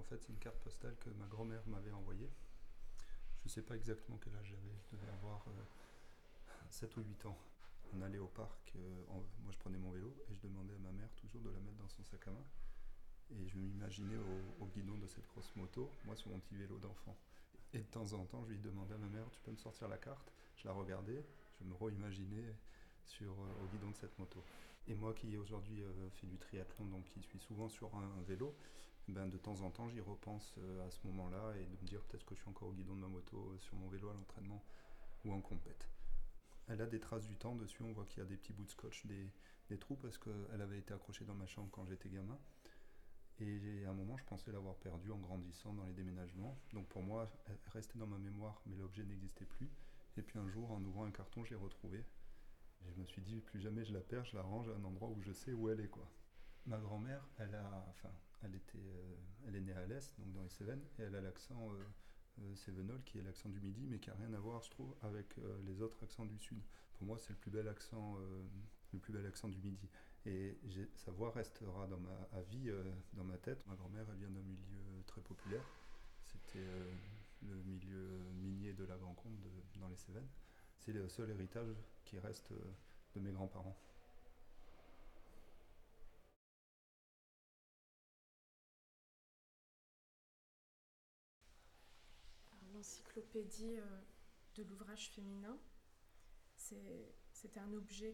fait, c'est une carte postale que ma grand-mère m'avait envoyée. Je ne sais pas exactement quel âge j'avais, je devais avoir 7 ou 8 ans. On allait au parc, moi je prenais mon vélo et je demandais à ma mère toujours de la mettre dans son sac à main. Et je m'imaginais au guidon de cette grosse moto, moi sur mon petit vélo d'enfant. Et de temps en temps, je lui demandais à ma mère, tu peux me sortir la carte? Je la regardais, je me reimaginais au guidon de cette moto. Et moi qui aujourd'hui fais du triathlon, donc qui suis souvent sur un vélo, ben, de temps en temps j'y repense à ce moment-là et de me dire peut-être que je suis encore au guidon de ma moto sur mon vélo à l'entraînement ou en compète. Elle a des traces du temps dessus, on voit qu'il y a des petits bouts de scotch, des trous parce qu'elle avait été accrochée dans ma chambre quand j'étais gamin. Et à un moment, je pensais l'avoir perdue en grandissant dans les déménagements. Donc pour moi, elle restait dans ma mémoire, mais l'objet n'existait plus. Et puis un jour, en ouvrant un carton, je l'ai retrouvée. Et je me suis dit, plus jamais je la perds, je la range à un endroit où je sais où elle est, quoi. Ma grand-mère, elle est née à l'Est, donc dans les Cévennes, et elle a l'accent cévenol, qui est l'accent du Midi, mais qui n'a rien à voir, je trouve, avec les autres accents du Sud. Pour moi, c'est le plus bel accent du Midi. Et sa voix restera à vie dans ma tête. Ma grand-mère, elle vient d'un milieu très populaire. C'était le milieu minier de la Grand-Combe dans les Cévennes. C'est le seul héritage qui reste de mes grands-parents. L'encyclopédie de l'ouvrage féminin, c'était un objet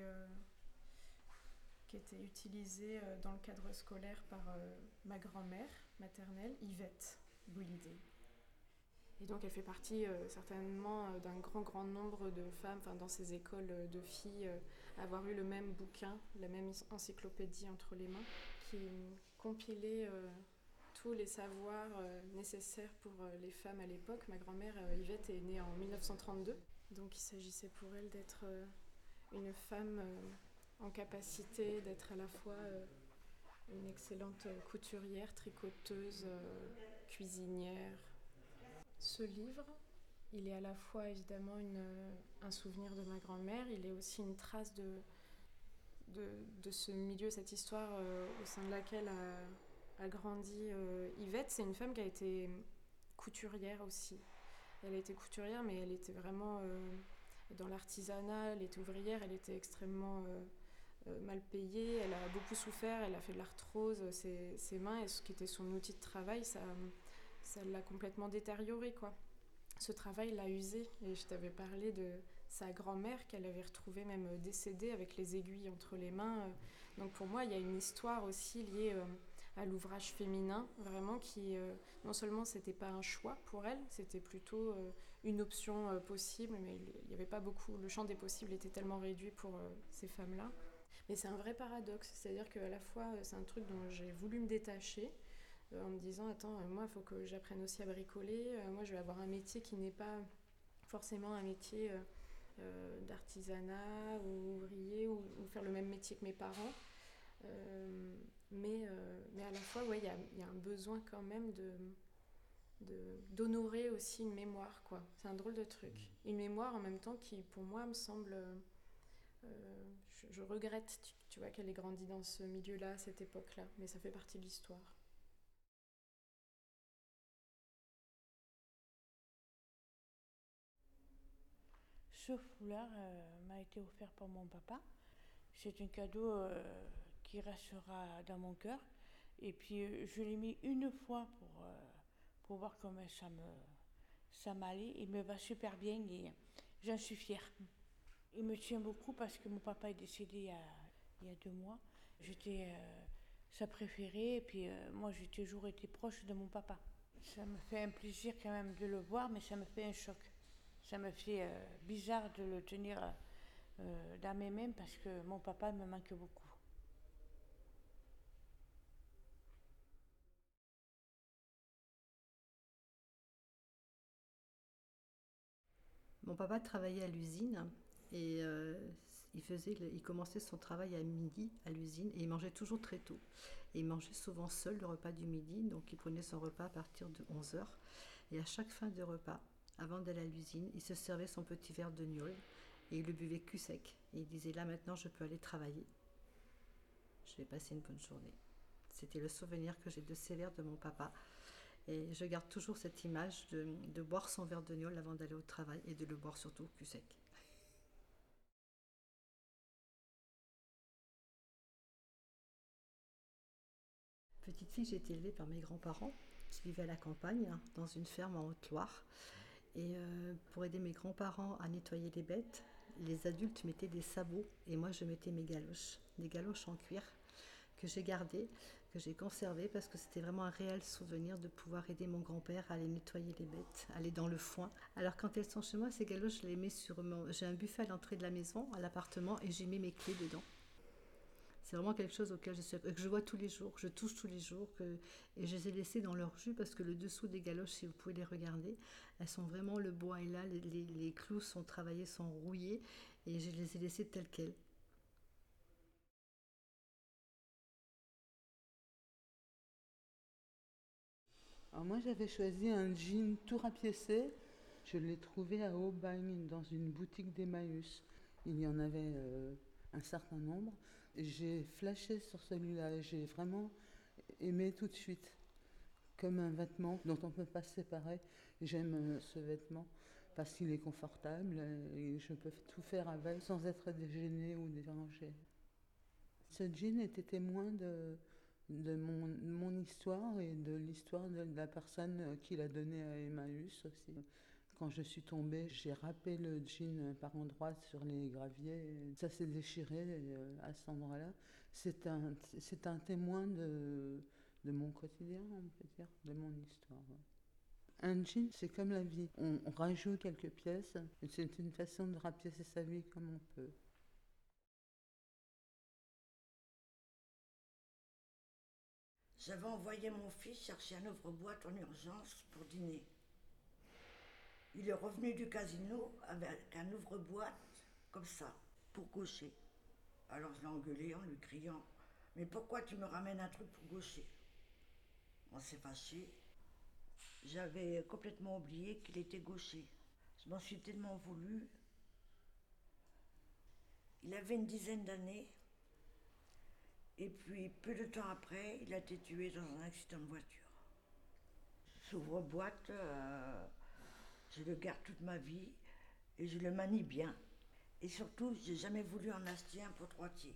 qui était utilisé dans le cadre scolaire par ma grand-mère maternelle, Yvette Bouildé. Et donc elle fait partie certainement d'un grand nombre de femmes, dans ces écoles de filles, avoir eu le même bouquin, la même encyclopédie entre les mains, qui compilait tous les savoirs nécessaires pour les femmes à l'époque. Ma grand-mère Yvette est née en 1932, donc il s'agissait pour elle d'être une femme en capacité d'être à la fois une excellente couturière, tricoteuse, cuisinière. Ce livre, il est à la fois évidemment un souvenir de ma grand-mère, il est aussi une trace de ce milieu, cette histoire au sein de laquelle a grandi Yvette. C'est une femme qui a été couturière aussi. Elle a été couturière, mais elle était vraiment dans l'artisanat, elle était ouvrière, elle était extrêmement mal payée, elle a beaucoup souffert, elle a fait de l'arthrose, ses mains, et ce qui était son outil de travail, ça l'a complètement détériorée, quoi. Ce travail l'a usée, et je t'avais parlé de sa grand-mère qu'elle avait retrouvée même décédée avec les aiguilles entre les mains. Donc pour moi, il y a une histoire aussi liée à l'ouvrage féminin, vraiment qui, non seulement c'était pas un choix pour elle, c'était plutôt une option possible, mais il n'y avait pas beaucoup, le champ des possibles était tellement réduit pour ces femmes-là. Mais c'est un vrai paradoxe, c'est-à-dire qu'à la fois c'est un truc dont j'ai voulu me détacher, en me disant attends, moi il faut que j'apprenne aussi à bricoler, moi je vais avoir un métier qui n'est pas forcément un métier d'artisanat ou ouvrier ou faire le même métier que mes parents. Mais à la fois, ouais, il y a un besoin quand même d'honorer aussi une mémoire, quoi. C'est un drôle de truc. Une mémoire en même temps qui, pour moi, me semble... je regrette, tu vois, qu'elle ait grandi dans ce milieu-là, à cette époque-là. Mais ça fait partie de l'histoire. Ce foulard m'a été offert par mon papa. C'est un cadeau qui restera dans mon cœur. Et puis je l'ai mis une fois pour voir comment ça m'allait. Il me va super bien et j'en suis fière. Il me tient beaucoup parce que mon papa est décédé il y a 2 mois. J'étais sa préférée et puis moi j'ai toujours été proche de mon papa. Ça me fait un plaisir quand même de le voir, mais ça me fait un choc. Ça me fait bizarre de le tenir dans mes mains parce que mon papa me manque beaucoup. Mon papa travaillait à l'usine et il commençait son travail à midi à l'usine et il mangeait toujours très tôt. Et il mangeait souvent seul le repas du midi, donc il prenait son repas à partir de 11 heures. Et à chaque fin de repas, avant d'aller à l'usine, il se servait son petit verre de gnôle et il le buvait cul sec. Et il disait là maintenant je peux aller travailler, je vais passer une bonne journée. C'était le souvenir que j'ai de ces verres de mon papa. Et je garde toujours cette image de boire son verre de gnôle avant d'aller au travail et de le boire surtout au cul sec. Petite fille, j'ai été élevée par mes grands-parents qui vivaient à la campagne, dans une ferme en Haute-Loire. Et pour aider mes grands-parents à nettoyer les bêtes, les adultes mettaient des sabots et moi je mettais mes galoches, des galoches en cuir que j'ai gardées, que j'ai conservées parce que c'était vraiment un réel souvenir de pouvoir aider mon grand-père à aller nettoyer les bêtes, aller dans le foin. Alors quand elles sont chez moi, ces galoches, je les mets j'ai un buffet à l'entrée de la maison, à l'appartement, et j'y mets mes clés dedans. C'est vraiment quelque chose que je vois tous les jours, que je touche tous les jours, et je les ai laissées dans leur jus parce que le dessous des galoches, si vous pouvez les regarder, elles sont vraiment, le bois est là, les clous sont travaillés, sont rouillés, et je les ai laissées telles quelles. Alors moi j'avais choisi un jean tout rapiécé. Je l'ai trouvé à Aubagne dans une boutique d'Emmaüs. Il y en avait un certain nombre. J'ai flashé sur celui-là et j'ai vraiment aimé tout de suite. Comme un vêtement dont on ne peut pas se séparer. J'aime ce vêtement parce qu'il est confortable et je peux tout faire avec sans être gênée ou dérangée. Ce jean était témoin de mon histoire et de l'histoire de la personne qui l'a donné à Emmaüs aussi. Quand je suis tombée, j'ai râpé le jean par endroits sur les graviers. Ça s'est déchiré à cet endroit-là. C'est un témoin de mon quotidien, on peut dire, de mon histoire. Un jean, c'est comme la vie. On rajoute quelques pièces. C'est une façon de rapiécer sa vie comme on peut. J'avais envoyé mon fils chercher un ouvre-boîte en urgence pour dîner. Il est revenu du casino avec un ouvre-boîte comme ça, pour gaucher. Alors je l'ai engueulé en lui criant « Mais pourquoi tu me ramènes un truc pour gaucher ?» On s'est fâché. J'avais complètement oublié qu'il était gaucher. Je m'en suis tellement voulu. Il avait une dizaine d'années. Et puis, peu de temps après, il a été tué dans un accident de voiture. S'ouvre-boîte, je le garde toute ma vie et je le manie bien. Et surtout, j'ai jamais voulu en acheter un pour droitier.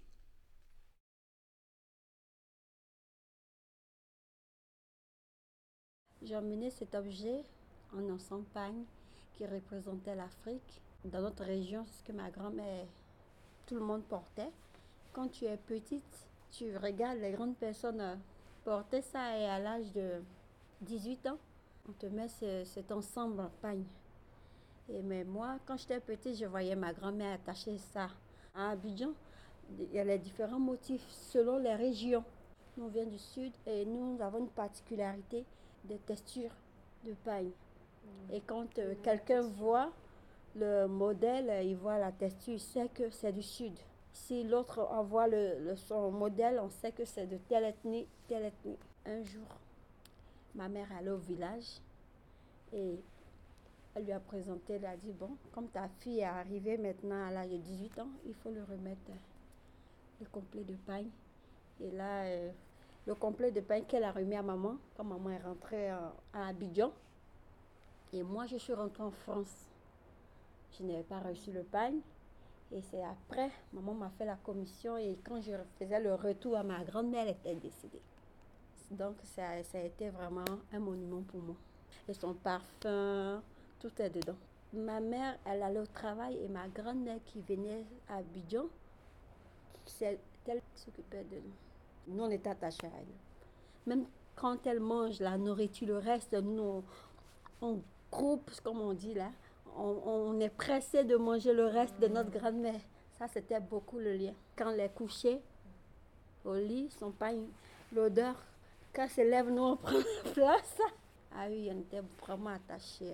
J'ai emmené cet objet en Champagne qui représentait l'Afrique. Dans notre région, c'est ce que ma grand-mère, tout le monde portait. Quand tu es petite, tu regardes les grandes personnes porter ça et à l'âge de 18 ans, on te met cet ensemble en pagne. Mais moi, quand j'étais petite, je voyais ma grand-mère attacher ça. À Abidjan, il y a les différents motifs selon les régions. Nous, on vient du sud et nous avons une particularité de texture de paille. Et quand quelqu'un voit le modèle, il voit la texture, il sait que c'est du sud. Si l'autre envoie son modèle, on sait que c'est de telle ethnie, telle ethnie. Un jour, ma mère allait au village et elle lui a présenté, elle a dit, bon, comme ta fille est arrivée maintenant à l'âge de 18 ans, il faut lui remettre le complet de paille. Et là, le complet de paille qu'elle a remis à maman, quand maman est rentrée à Abidjan. Et moi, je suis rentrée en France. Je n'avais pas reçu le pagne. Et c'est après, maman m'a fait la commission et quand je faisais le retour à ma grand-mère, elle était décédée. Donc ça a été vraiment un monument pour moi. Et son parfum, tout est dedans. Ma mère, elle allait au travail et ma grand-mère qui venait à Abidjan, c'est elle qui s'occupait de nous. Nous, on était attachés à elle. Même quand elle mange la nourriture, le reste, nous, on groupe, comme on dit là. On est pressé de manger le reste de notre grand-mère. Ça, c'était beaucoup le lien. Quand elle est couchée au lit, son pain, l'odeur, quand elle se lève, nous, on prend la place. Ah oui, on était vraiment attachés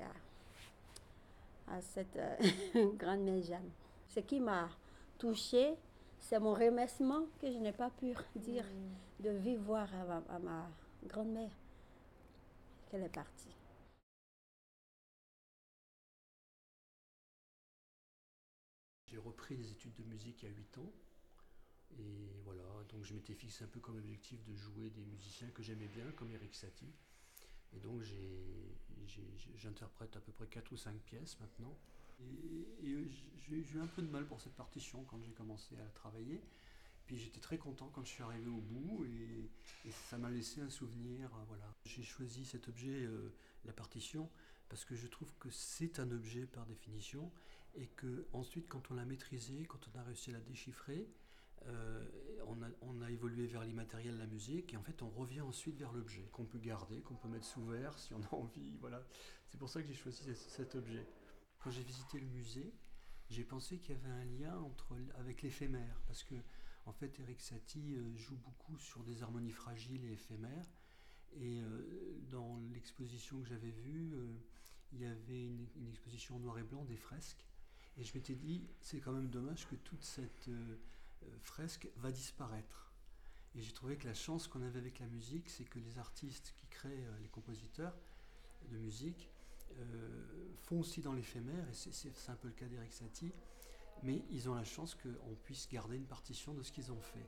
à cette grand-mère Jeanne. Ce qui m'a touchée, c'est mon remerciement que je n'ai pas pu dire de vive voix à ma grand-mère qu'elle est partie. J'ai repris des études de musique il y a 8 ans. Et voilà, Donc je m'étais fixé un peu comme objectif de jouer des musiciens que j'aimais bien, comme Erik Satie. Et donc j'interprète à peu près 4 ou 5 pièces maintenant. Et j'ai eu un peu de mal pour cette partition quand j'ai commencé à travailler. Puis j'étais très content quand je suis arrivé au bout et ça m'a laissé un souvenir. Voilà. J'ai choisi cet objet, la partition, parce que je trouve que c'est un objet par définition et que ensuite quand on l'a maîtrisé, quand on a réussi à la déchiffrer, on a évolué vers l'immatériel, la musique, et en fait on revient ensuite vers l'objet qu'on peut garder, qu'on peut mettre sous verre si on a envie. Voilà. C'est pour ça que j'ai choisi cet objet. Quand j'ai visité le musée, j'ai pensé qu'il y avait un lien avec l'éphémère, parce que en fait Erik Satie joue beaucoup sur des harmonies fragiles et éphémères, et dans l'exposition que j'avais vue, il y avait une exposition en noir et blanc des fresques, et je m'étais dit c'est quand même dommage que toute cette fresque va disparaître. Et j'ai trouvé que la chance qu'on avait avec la musique, c'est que les artistes qui créent, les compositeurs de musique, font aussi dans l'éphémère, et c'est un peu le cas d'Erik Satie, mais ils ont la chance qu'on puisse garder une partition de ce qu'ils ont fait.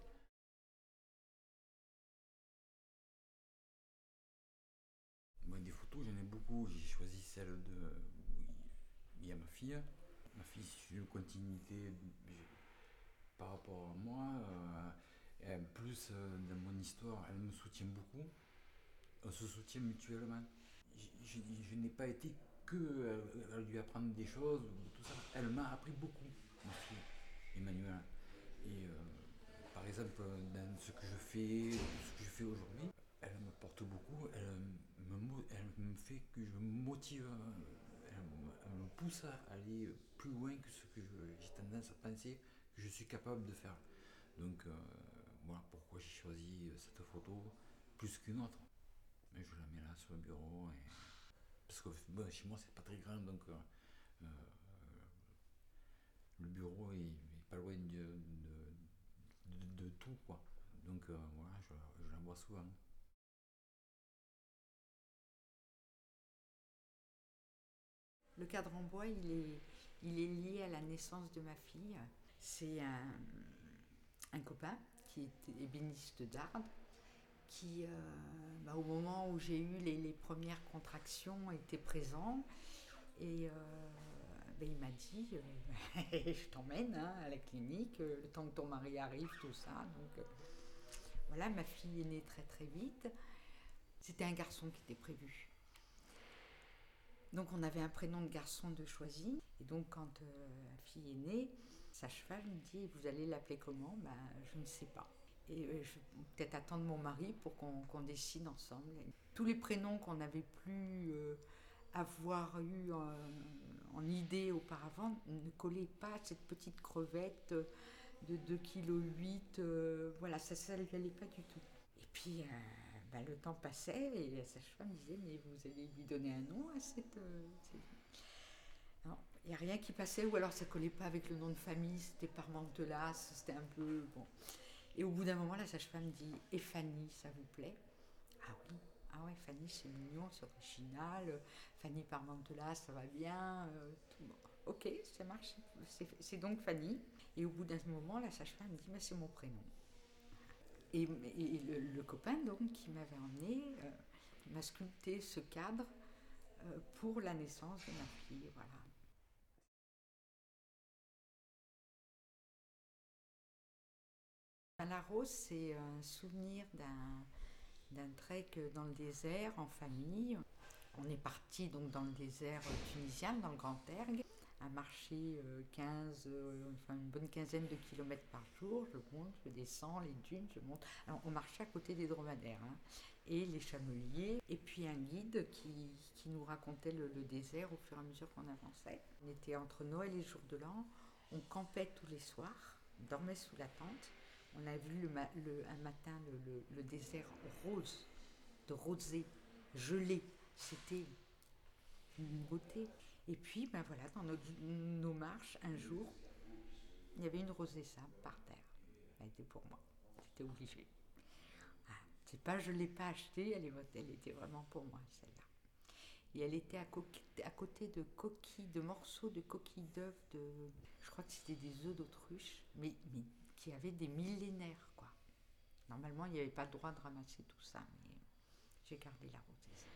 Moi, des photos, j'en ai beaucoup. J'ai choisi celle de... Il y a ma fille. Ma fille, c'est une continuité par rapport à moi. Plus dans mon histoire, elle me soutient beaucoup. On se soutient mutuellement. Je n'ai pas été que à lui apprendre des choses, tout ça. Elle m'a appris beaucoup, ma fille, Emmanuelle. Et par exemple, dans ce que je fais aujourd'hui, elle me porte beaucoup, elle me fait que je me motive, elle me pousse à aller plus loin que ce que j'ai tendance à penser que je suis capable de faire. Donc voilà pourquoi j'ai choisi cette photo plus qu'une autre. Mais je la mets là sur le bureau, parce que bon, chez moi c'est pas très grand, donc le bureau est pas loin de tout, quoi. Donc voilà, je la vois souvent. Le cadre en bois, il est lié à la naissance de ma fille. C'est un copain qui est ébéniste d'Arles, qui, au moment où j'ai eu les premières contractions, était présent. Et il m'a dit, je t'emmène à la clinique, le temps que ton mari arrive, tout ça. Donc voilà, ma fille est née très très vite. C'était un garçon qui était prévu. Donc on avait un prénom de garçon de choisi. Et donc quand la fille est née, sage-femme me dit, vous allez l'appeler comment ? Je ne sais pas. Et je vais peut-être attendre mon mari pour qu'on décide ensemble. Et tous les prénoms qu'on avait pu avoir eu en idée auparavant ne collaient pas à cette petite crevette de 2,8 kg. Voilà, ça ne lui allait pas du tout. Et puis le temps passait et la sage-femme disait, mais vous allez lui donner un nom à cette... Non, il n'y a rien qui passait, ou alors ça ne collait pas avec le nom de famille, c'était Parmentelas, c'était un peu... Bon. Et au bout d'un moment, la sage-femme dit, et Fanny, ça vous plaît ? Ah oui, ah ouais, Fanny, c'est mignon, c'est original, Fanny Parmentelas, ça va bien, tout. Bon, ok, ça marche, c'est donc Fanny. Et au bout d'un moment, la sage-femme me dit, mais c'est mon prénom. Et le copain donc qui m'avait emmené m'a sculpté ce cadre pour la naissance de ma fille, voilà. La rose, c'est un souvenir d'un trek dans le désert en famille. On est parti donc dans le désert tunisien, dans le Grand Erg, à marcher une bonne quinzaine de kilomètres par jour. Je monte, je descends les dunes, je monte. Alors, on marchait à côté des dromadaires et les chameliers, et puis un guide qui nous racontait le désert au fur et à mesure qu'on avançait. On était entre Noël et Jour de l'An, on campait tous les soirs, on dormait sous la tente. On a vu un matin le désert rose, de rosée, gelé. C'était une beauté. Et puis, voilà, dans nos marches, un jour, il y avait une rosée sable par terre. Elle était pour moi. J'étais obligée. Je ne l'ai pas achetée, elle était vraiment pour moi, celle-là. Et elle était à côté de morceaux de coquilles d'œufs, je crois que c'était des œufs d'autruche, mais qui avaient des millénaires, quoi. Normalement, il n'y avait pas le droit de ramasser tout ça, mais j'ai gardé la rosace.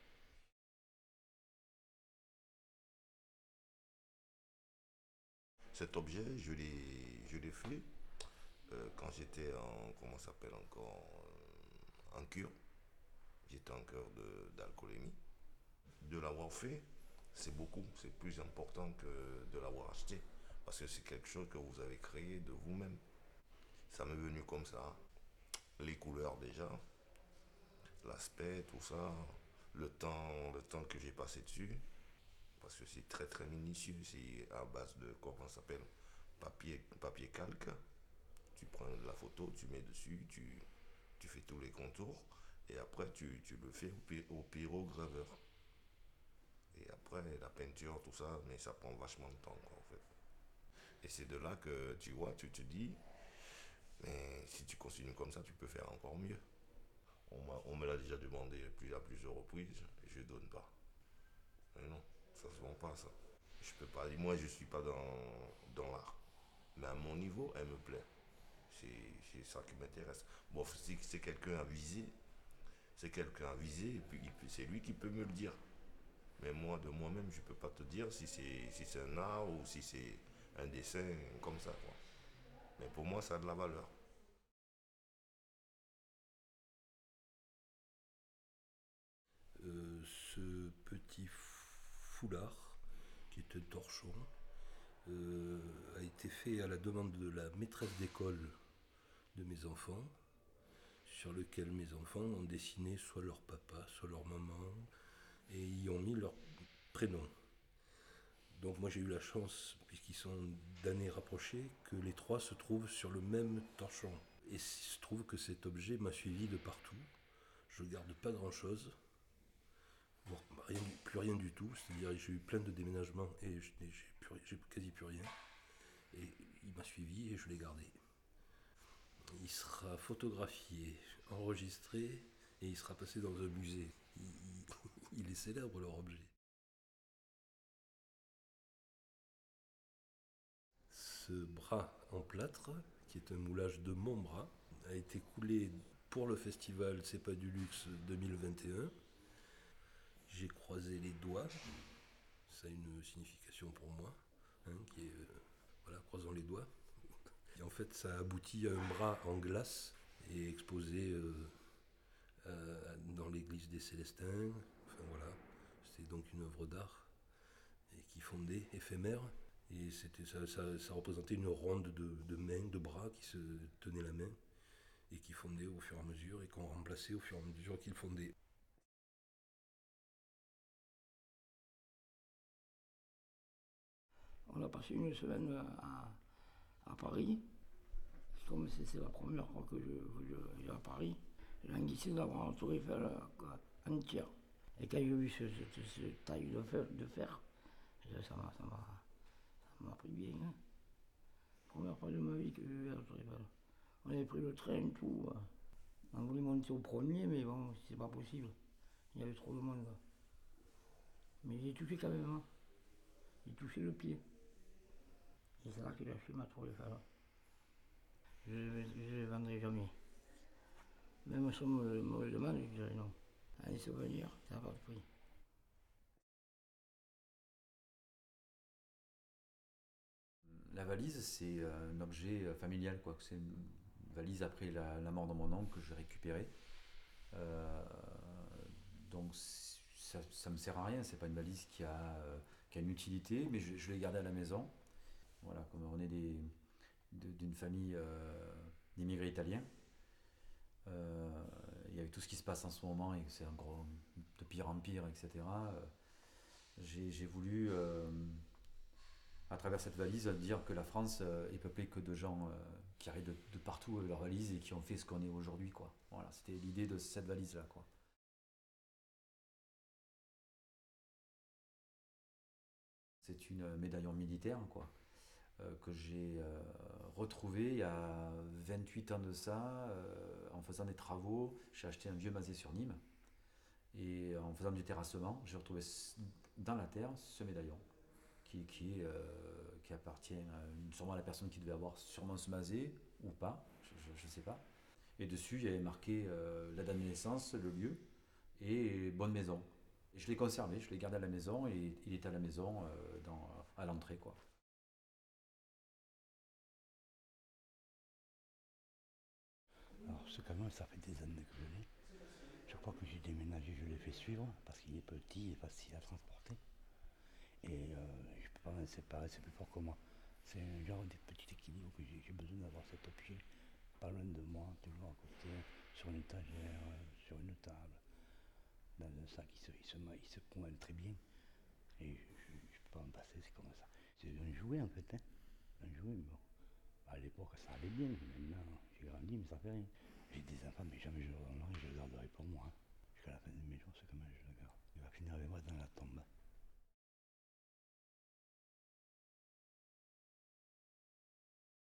Cet objet, je l'ai fait quand j'étais en, comment ça s'appelle encore, en cure. J'étais en cure d'alcoolémie. De l'avoir fait, c'est beaucoup, c'est plus important que de l'avoir acheté. Parce que c'est quelque chose que vous avez créé de vous-même. Ça m'est venu comme ça. Les couleurs déjà, l'aspect, tout ça, le temps que j'ai passé dessus. Parce que c'est très très minutieux, c'est à base de, comment ça s'appelle, papier calque. Tu prends la photo, tu mets dessus, tu fais tous les contours. Et après, tu le fais au pyrograveur. Et après, la peinture, tout ça, mais ça prend vachement de temps, quoi, en fait. Et c'est de là que, tu vois, tu te dis, mais si tu continues comme ça, tu peux faire encore mieux. On me l'a déjà demandé à plusieurs reprises, et je ne donne pas. Mais non, ça se vend pas, ça. Je peux pas, moi, je suis pas dans l'art. Mais à mon niveau, elle me plaît. C'est ça qui m'intéresse. Bon, si c'est quelqu'un à viser, c'est quelqu'un à viser, et puis c'est lui qui peut me le dire. Mais moi, de moi-même, je ne peux pas te dire si c'est un art ou si c'est un dessin comme ça, quoi. Mais pour moi, ça a de la valeur. Ce petit foulard, qui est un torchon, a été fait à la demande de la maîtresse d'école de mes enfants, sur lequel mes enfants ont dessiné soit leur papa, soit leur maman, et y ont mis leur prénom. Donc moi j'ai eu la chance, puisqu'ils sont d'années rapprochés, que les trois se trouvent sur le même torchon. Et il se trouve que cet objet m'a suivi de partout. Je ne garde pas grand-chose, bon, plus rien du tout, c'est-à-dire j'ai eu plein de déménagements et j'ai quasi plus rien. Et il m'a suivi et je l'ai gardé. Il sera photographié, enregistré et il sera passé dans un musée. Il est célèbre leur objet. Ce bras en plâtre, qui est un moulage de mon bras, a été coulé pour le festival C'est pas du luxe 2021. J'ai croisé les doigts, ça a une signification pour moi, qui est, voilà, croisant les doigts. Et en fait, ça aboutit à un bras en glace et exposé dans l'église des Célestins. Enfin voilà, c'était donc une œuvre d'art et qui fondait, éphémère. Et ça représentait une ronde de mains, de bras qui se tenaient la main et qui fondaient au fur et à mesure et qu'on remplaçait au fur et à mesure qu'ils fondaient. On a passé une semaine à Paris. Comme c'est la première fois que je vais à Paris, j'ai envie d'avoir un Tour Eiffel entière. Et quand j'ai vu cette taille de fer, ça m'a pris bien. Hein. Première fois de ma vie que je vais à la Tour Eiffel. On avait pris le train, tout. On voulait monter au premier, mais bon, c'est pas possible. Il y avait trop de monde. Mais j'ai touché quand même. Hein. J'ai touché le pied. Et c'est là que j'ai acheté ma Tour Eiffel. Je ne les vendrai jamais. Même si on me le demande, je dirais non. Un souvenir, ça n'a pas de prix. La valise, c'est un objet familial, quoi. C'est une valise après la mort de mon oncle que j'ai récupérée. Donc ça me sert à rien, c'est pas une valise qui a une utilité, mais je l'ai gardée à la maison. Voilà, comme on est d'une famille d'immigrés italiens, et avec tout ce qui se passe en ce moment et que c'est de pire en pire, etc., j'ai voulu, à travers cette valise, dire que la France est peuplée que de gens qui arrivent de partout avec leur valise et qui ont fait ce qu'on est aujourd'hui, quoi. Voilà, c'était l'idée de cette valise-là, quoi. C'est une médaillon militaire, quoi. Que j'ai retrouvé il y a 28 ans de ça, en faisant des travaux. J'ai acheté un vieux masé sur Nîmes et en faisant du terrassement, j'ai retrouvé dans la terre ce médaillon qui appartient sûrement à la personne qui devait avoir sûrement ce masé ou pas, je ne sais pas. Et dessus, il y avait marqué la date de naissance, le lieu et bonne maison. Et je l'ai conservé, je l'ai gardé à la maison et il est à la maison à l'entrée, quoi. Alors ce camion, ça fait des années que je l'ai. Chaque fois que j'ai déménagé, je l'ai fait suivre parce qu'il est petit et facile à transporter. Et je peux pas m'en séparer, c'est plus fort que moi. C'est un genre de petit équilibre que j'ai besoin d'avoir cet objet pas loin de moi, toujours à côté, sur une étagère, sur une table, dans un sac, il se convainc très bien. Et je ne peux pas m'en passer, c'est comme ça. C'est un jouet en fait, hein. Un jouet, mais bon. À l'époque, ça allait bien. Maintenant, j'ai grandi, mais ça fait rien. J'ai des enfants, mais jamais je le donnerai, je le garderai pour moi. Hein. Jusqu'à la fin de mes jours, c'est comme ça que je le garde. Il va finir avec moi dans la tombe.